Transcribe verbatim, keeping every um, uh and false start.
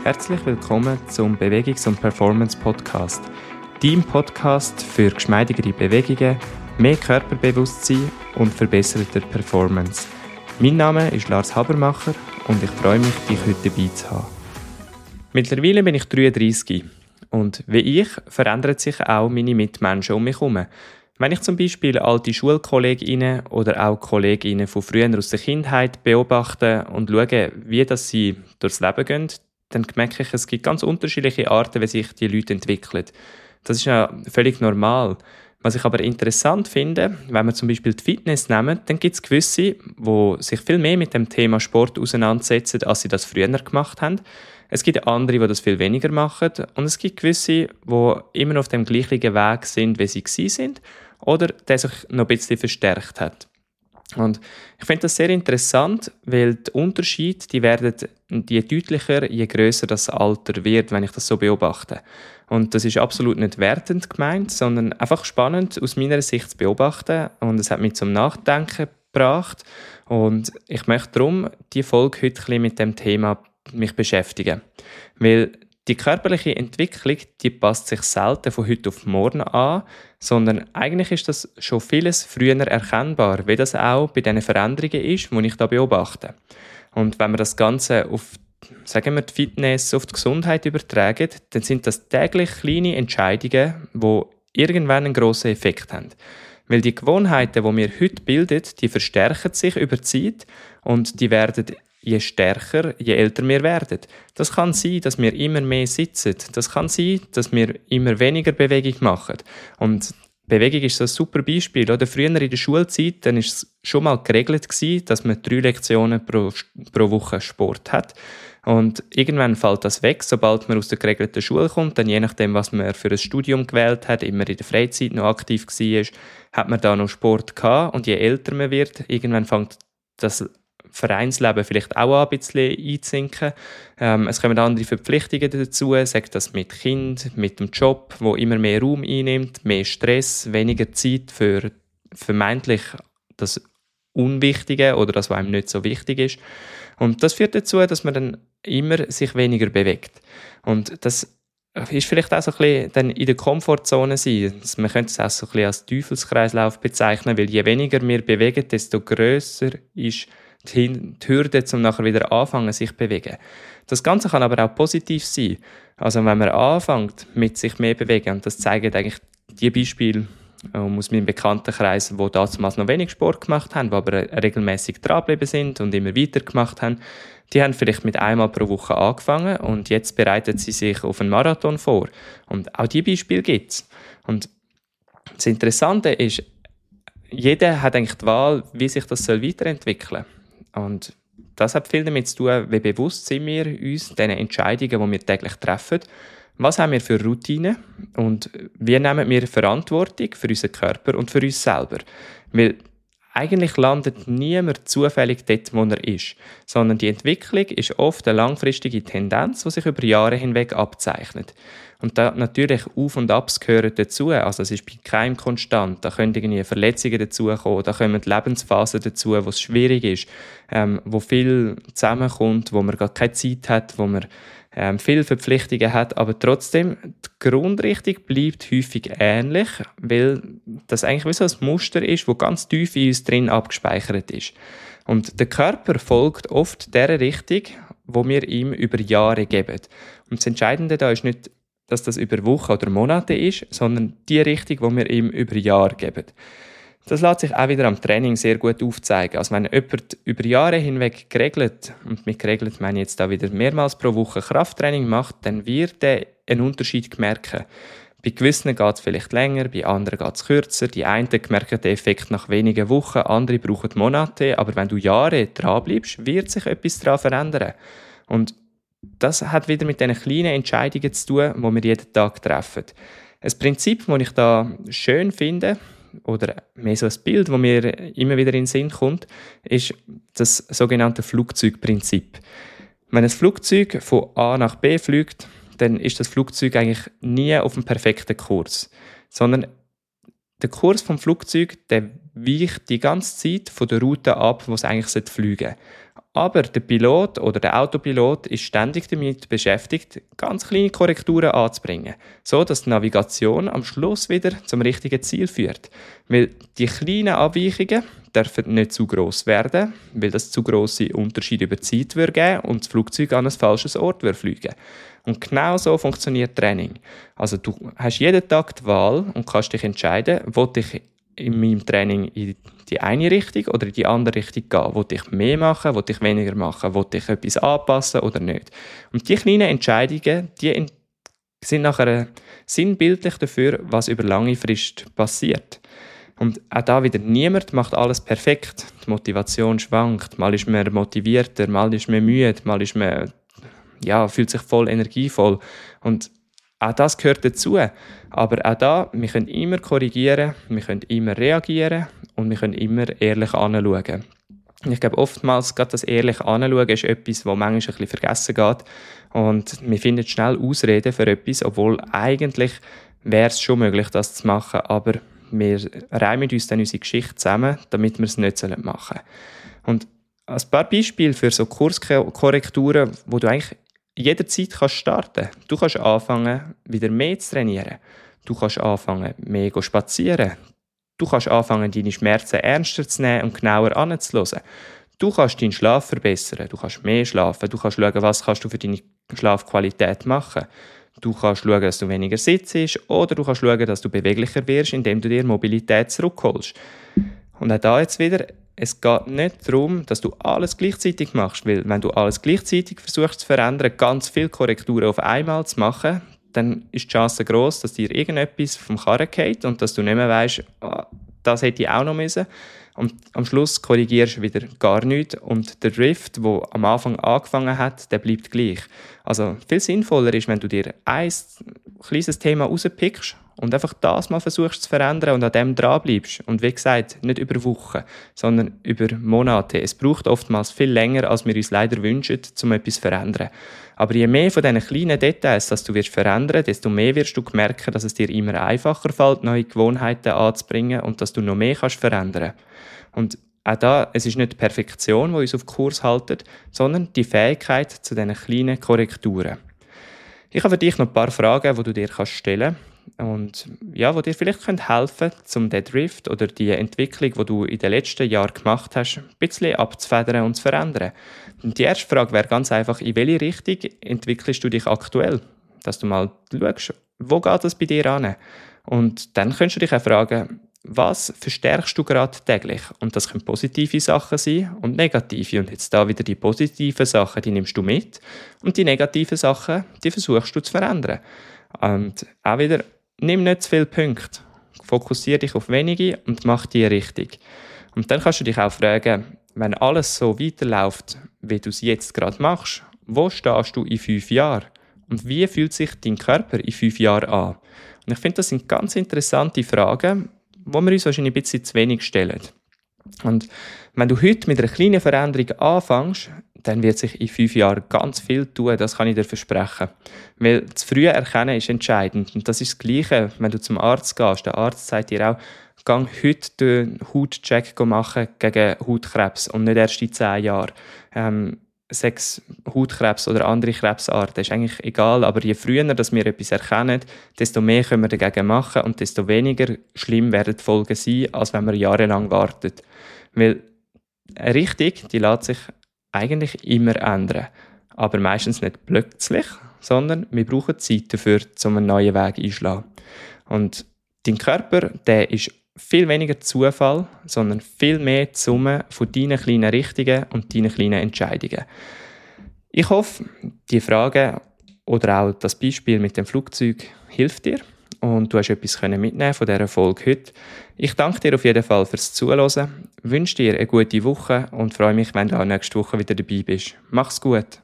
Herzlich willkommen zum Bewegungs- und Performance-Podcast. Dein Podcast für geschmeidigere Bewegungen, mehr Körperbewusstsein und verbesserte Performance. Mein Name ist Lars Habermacher und ich freue mich, dich heute dabei zu haben. Mittlerweile bin ich dreiunddreissig und wie ich verändern sich auch meine Mitmenschen um mich herum. Wenn ich zum Beispiel alte Schulkolleginnen oder auch Kolleginnen von früher aus der Kindheit beobachte und schaue, wie das sie durchs Leben gehen, dann merke ich, es gibt ganz unterschiedliche Arten, wie sich die Leute entwickeln. Das ist ja völlig normal. Was ich aber interessant finde, wenn wir zum Beispiel die Fitness nehmen, dann gibt es gewisse, die sich viel mehr mit dem Thema Sport auseinandersetzen, als sie das früher gemacht haben. Es gibt andere, die das viel weniger machen. Und es gibt gewisse, die immer auf dem gleichen Weg sind, wie sie gewesen sind, oder der sich noch ein bisschen verstärkt hat. Und ich finde das sehr interessant, weil die Unterschiede, die werden die deutlicher, je grösser das Alter wird, wenn ich das so beobachte. Und das ist absolut nicht wertend gemeint, sondern einfach spannend aus meiner Sicht zu beobachten. Und es hat mich zum Nachdenken gebracht. Und ich möchte darum die Folge heute ein bisschen mit dem Thema mich beschäftigen. Weil die körperliche Entwicklung, die passt sich selten von heute auf morgen an, sondern eigentlich ist das schon vieles früher erkennbar, wie das auch bei diesen Veränderungen ist, die ich da beobachte. Und wenn wir das Ganze auf, sagen wir, die Fitness, auf die Gesundheit übertragen, dann sind das täglich kleine Entscheidungen, die irgendwann einen grossen Effekt haben. Weil die Gewohnheiten, die wir heute bilden, die verstärken sich über die Zeit und die werden je stärker, je älter wir werden. Das kann sein, dass wir immer mehr sitzen. Das kann sein, dass wir immer weniger Bewegung machen. Und Bewegung ist so ein super Beispiel. Oder früher in der Schulzeit dann war es schon mal geregelt gewesen, dass man drei Lektionen pro, pro Woche Sport hat. Und irgendwann fällt das weg, sobald man aus der geregelten Schule kommt. Dann je nachdem, was man für ein Studium gewählt hat, immer in der Freizeit noch aktiv war, hat man da noch Sport gehabt. Und je älter man wird, irgendwann fängt das Vereinsleben vielleicht auch ein bisschen einzusinken. Ähm, es kommen andere Verpflichtungen dazu, sagt das mit Kind, mit dem Job, wo immer mehr Raum einnimmt, mehr Stress, weniger Zeit für vermeintlich das Unwichtige oder das, was einem nicht so wichtig ist. Und das führt dazu, dass man dann immer sich weniger bewegt. Und das ist vielleicht auch so ein bisschen dann in der Komfortzone sein. Man könnte es auch so ein bisschen als Teufelskreislauf bezeichnen, weil je weniger wir bewegen, desto grösser ist die Hürde, um nachher wieder anfangen, sich zu bewegen. Das Ganze kann aber auch positiv sein. Also wenn man anfängt, mit sich mehr bewegen, und das zeigen eigentlich die Beispiele aus meinem Bekanntenkreis, die damals noch wenig Sport gemacht haben, die aber regelmäßig dranbleiben sind und immer weiter gemacht haben, die haben vielleicht mit einmal pro Woche angefangen und jetzt bereiten sie sich auf einen Marathon vor. Und auch diese Beispiele gibt es. Und das Interessante ist, jeder hat eigentlich die Wahl, wie sich das weiterentwickeln soll. Und das hat viel damit zu tun, wie bewusst sind wir uns diesen Entscheidungen, die wir täglich treffen. Was haben wir für Routinen und wie nehmen wir Verantwortung für unseren Körper und für uns selber? Weil eigentlich landet niemand zufällig dort, wo er ist, sondern die Entwicklung ist oft eine langfristige Tendenz, die sich über Jahre hinweg abzeichnet. Und da natürlich Auf- und Abs gehören dazu, also es ist bei keinem konstant, da können irgendwie Verletzungen dazukommen, da kommen Lebensphasen dazu, wo es schwierig ist, ähm, wo viel zusammenkommt, wo man gar keine Zeit hat, wo man ähm, viele Verpflichtungen hat, aber trotzdem, die Grundrichtung bleibt häufig ähnlich, weil das eigentlich wie so ein Muster ist, das ganz tief in uns drin abgespeichert ist. Und der Körper folgt oft der Richtung, wo wir ihm über Jahre geben. Und das Entscheidende da ist nicht, dass das über Wochen oder Monate ist, sondern die Richtung, die wir ihm über Jahre geben. Das lässt sich auch wieder am Training sehr gut aufzeigen. Also wenn jemand über Jahre hinweg geregelt, und mit geregelt meine ich jetzt da wieder mehrmals pro Woche Krafttraining macht, dann wird er einen Unterschied merken. Bei gewissen geht es vielleicht länger, bei anderen geht es kürzer. Die einen merken den Effekt nach wenigen Wochen, andere brauchen Monate. Aber wenn du Jahre dranbleibst, wird sich etwas daran verändern. Und das hat wieder mit diesen kleinen Entscheidungen zu tun, die wir jeden Tag treffen. Ein Prinzip, das ich da schön finde, oder mehr so ein Bild, das mir immer wieder in den Sinn kommt, ist das sogenannte Flugzeugprinzip. Wenn ein Flugzeug von A nach B fliegt, dann ist das Flugzeug eigentlich nie auf dem perfekten Kurs, sondern der Kurs vom Flugzeug, der weicht die ganze Zeit von der Route ab, wo es eigentlich fliegen sollte. Aber der Pilot oder der Autopilot ist ständig damit beschäftigt, ganz kleine Korrekturen anzubringen, so dass die Navigation am Schluss wieder zum richtigen Ziel führt. Weil die kleinen Abweichungen dürfen nicht zu gross werden, weil das zu grosse Unterschiede über die Zeit geben würde und das Flugzeug an ein falsches Ort fliegen würde. Und genau so funktioniert Training. Also du hast jeden Tag die Wahl und kannst dich entscheiden, will ich in meinem Training in die eine Richtung oder in die andere Richtung gehen. Will ich mehr machen, will ich weniger machen, will ich etwas anpassen oder nicht. Und die kleinen Entscheidungen, die sind nachher sinnbildlich dafür, was über lange Frist passiert. Und auch da wieder, niemand macht alles perfekt. Die Motivation schwankt. Mal ist man motivierter, mal ist man müde, mal ist man, ja, fühlt sich voll energievoll. Und auch das gehört dazu. Aber auch da, wir können immer korrigieren, wir können immer reagieren und wir können immer ehrlich anschauen. Ich glaube, oftmals gerade das ehrlich anschauen ist etwas, was manchmal ein bisschen vergessen geht. Und wir finden schnell Ausreden für etwas, obwohl eigentlich wäre es schon möglich, das zu machen. Aber wir reimen uns dann unsere Geschichte zusammen, damit wir es nicht machen sollen. Und ein paar Beispiele für so Kurskorrekturen, wo du eigentlich jederzeit kannst starten. Du kannst anfangen, wieder mehr zu trainieren. Du kannst anfangen, mehr zu spazieren. Du kannst anfangen, deine Schmerzen ernster zu nehmen und genauer anzuhören. Du kannst deinen Schlaf verbessern. Du kannst mehr schlafen. Du kannst schauen, was kannst du für deine Schlafqualität machen. Du kannst schauen, dass du weniger sitzt oder du kannst schauen, dass du beweglicher wirst, indem du dir Mobilität zurückholst. Und auch da jetzt wieder, es geht nicht darum, dass du alles gleichzeitig machst, weil wenn du alles gleichzeitig versuchst zu verändern, ganz viele Korrekturen auf einmal zu machen, dann ist die Chance gross, dass dir irgendetwas vom Karren fällt und dass du nicht mehr weisst, oh, das hätte ich auch noch müssen. Und am Schluss korrigierst du wieder gar nichts und der Drift, der am Anfang angefangen hat, der bleibt gleich. Also viel sinnvoller ist, wenn du dir ein kleines Thema rauspickst und einfach das mal versuchst zu verändern und an dem dranbleibst. Und wie gesagt, nicht über Wochen, sondern über Monate. Es braucht oftmals viel länger, als wir uns leider wünschen, um etwas zu verändern. Aber je mehr von diesen kleinen Details, dass du wirst verändern, desto mehr wirst du merken, dass es dir immer einfacher fällt, neue Gewohnheiten anzubringen und dass du noch mehr kannst verändern. Und auch da, es ist nicht die Perfektion, die uns auf Kurs hält, sondern die Fähigkeit zu diesen kleinen Korrekturen. Ich habe für dich noch ein paar Fragen, die du dir stellen kannst und ja, die dir vielleicht helfen können, um den Drift oder die Entwicklung, die du in den letzten Jahren gemacht hast, ein bisschen abzufedern und zu verändern. Und die erste Frage wäre ganz einfach, in welche Richtung entwickelst du dich aktuell? Dass du mal schaust, wo geht es bei dir an? Und dann könntest du dich auch fragen, was verstärkst du gerade täglich? Und das können positive Sachen sein und negative. Und jetzt da wieder die positiven Sachen, die nimmst du mit. Und die negativen Sachen, die versuchst du zu verändern. Und auch wieder, nimm nicht zu viele Punkte. Fokussiere dich auf wenige und mach die richtig. Und dann kannst du dich auch fragen, wenn alles so weiterläuft, wie du es jetzt gerade machst, wo stehst du in fünf Jahren? Und wie fühlt sich dein Körper in fünf Jahren an? Und ich finde, das sind ganz interessante Fragen, wo wir uns wahrscheinlich ein bisschen zu wenig stellen. Und wenn du heute mit einer kleinen Veränderung anfängst, dann wird sich in fünf Jahren ganz viel tun, das kann ich dir versprechen. Weil das frühe Erkennen ist entscheidend. Und das ist das Gleiche, wenn du zum Arzt gehst. Der Arzt sagt dir auch, geh heute den Hautcheck machen gegen Hautkrebs und nicht erst in zehn Jahren. Ähm, sechs Hautkrebs oder andere Krebsarten, ist eigentlich egal, aber je früher dass wir etwas erkennen, desto mehr können wir dagegen machen und desto weniger schlimm werden die Folgen sein, als wenn wir jahrelang warten. Weil eine Richtung, die lässt sich eigentlich immer ändern, aber meistens nicht plötzlich, sondern wir brauchen Zeit dafür, um einen neuen Weg einzuschlagen. Und dein Körper, der ist viel weniger Zufall, sondern viel mehr die Summe von deinen kleinen Richtungen und deinen kleinen Entscheidungen. Ich hoffe, die Frage oder auch das Beispiel mit dem Flugzeug hilft dir und du hast etwas mitnehmen von dieser Folge heute. Ich danke dir auf jeden Fall fürs Zuhören, wünsche dir eine gute Woche und freue mich, wenn du auch nächste Woche wieder dabei bist. Mach's gut!